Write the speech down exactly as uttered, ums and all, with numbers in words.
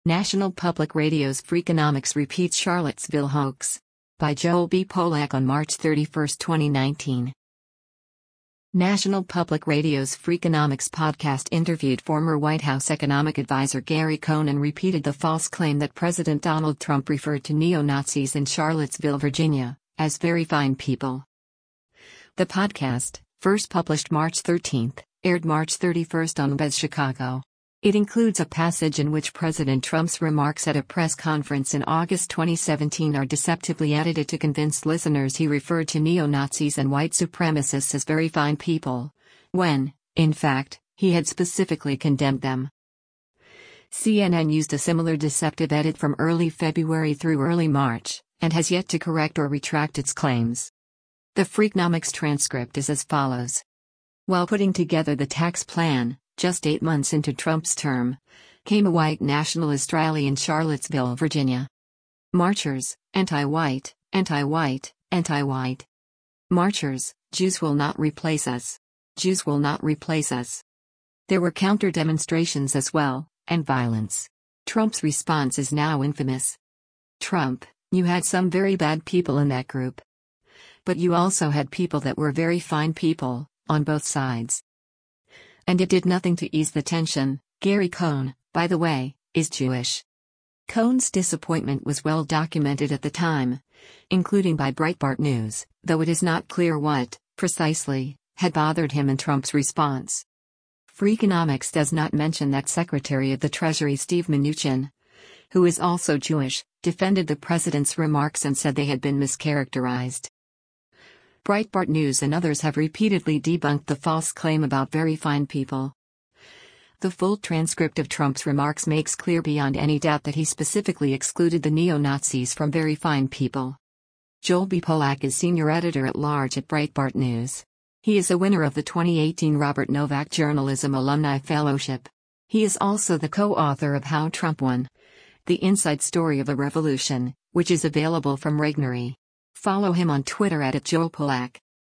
National Public Radio's Freakonomics repeats Charlottesville hoax. By Joel B. Polak on March thirty-first, twenty nineteen. National Public Radio's Freakonomics podcast interviewed former White House economic advisor Gary Cohn and repeated the false claim that President Donald Trump referred to neo-Nazis in Charlottesville, Virginia, as very fine people. The podcast, first published March thirteenth, aired March thirty-first on Bez Chicago. It includes a passage in which President Trump's remarks at a press conference in August twenty seventeen are deceptively edited to convince listeners he referred to neo-Nazis and white supremacists as very fine people, when, in fact, he had specifically condemned them. C N N used a similar deceptive edit from early February through early March, and has yet to correct or retract its claims. The Freakonomics transcript is as follows. While putting together the tax plan, just eight months into Trump's term, came a white nationalist rally in Charlottesville, Virginia. Marchers, anti-white, anti-white, anti-white. Marchers, Jews will not replace us. Jews will not replace us. There were counter-demonstrations as well, and violence. Trump's response is now infamous. Trump, you had some very bad people in that group. But you also had people that were very fine people, on both sides. And it did nothing to ease the tension. Gary Cohn, by the way, is Jewish. Cohn's disappointment was well documented at the time, including by Breitbart News, though it is not clear what, precisely, had bothered him in Trump's response. Freakonomics does not mention that Secretary of the Treasury Steve Mnuchin, who is also Jewish, defended the president's remarks and said they had been mischaracterized. Breitbart News and others have repeatedly debunked the false claim about very fine people. The full transcript of Trump's remarks makes clear beyond any doubt that he specifically excluded the neo-Nazis from very fine people. Joel B. Polak is senior editor-at-large at Breitbart News. He is a winner of the twenty eighteen Robert Novak Journalism Alumni Fellowship. He is also the co-author of How Trump Won: The Inside Story of a Revolution, which is available from Regnery. Follow him on Twitter at Joel Polak.